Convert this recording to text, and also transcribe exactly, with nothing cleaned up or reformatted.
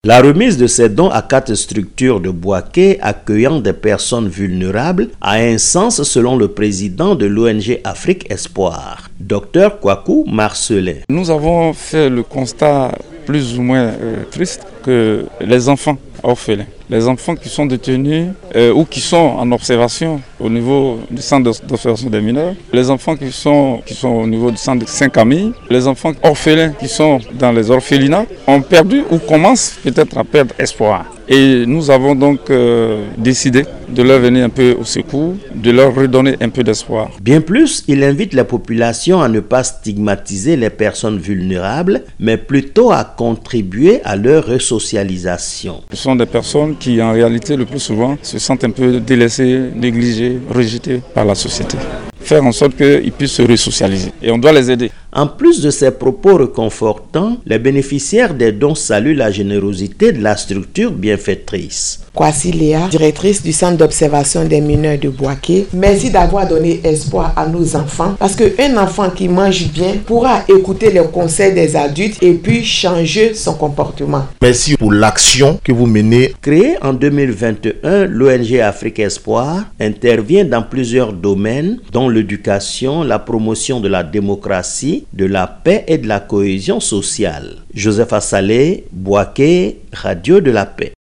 La remise de ces dons à quatre structures de Bouaké accueillant des personnes vulnérables a un sens selon le président de l'O N G Afrique Espoir, Docteur Kwaku Marcelin. Nous avons fait le constat plus ou moins euh, triste que les enfants orphelins, les enfants qui sont détenus euh, ou qui sont en observation au niveau du centre d'observation des mineurs, les enfants qui sont, qui sont au niveau du centre de Saint-Camille, les enfants orphelins qui sont dans les orphelinats ont perdu ou commencent peut-être à perdre espoir. Et nous avons donc euh, décidé de leur venir un peu au secours, de leur redonner un peu d'espoir. Bien plus, il invite la population à ne pas stigmatiser les personnes vulnérables, mais plutôt à contribuer à leur resocialisation. Ce sont des personnes qui, en réalité, le plus souvent, se sentent un peu délaissées, négligées, rejetées par la société. Faire en sorte qu'ils puissent se resocialiser. Et on doit les aider. En plus de ces propos réconfortants, les bénéficiaires des dons saluent la générosité de la structure bienfaitrice. Kwasi Léa, directrice du centre d'observation des mineurs de Bouaké, merci d'avoir donné espoir à nos enfants parce qu'un enfant qui mange bien pourra écouter les conseils des adultes et puis changer son comportement. Merci pour l'action que vous menez. Créé en deux mille vingt et un, l'O N G Afrique Espoir intervient dans plusieurs domaines dont l'éducation, la promotion de la démocratie, de la paix et de la cohésion sociale. Joseph Assalé, Bouaké, Radio de la Paix.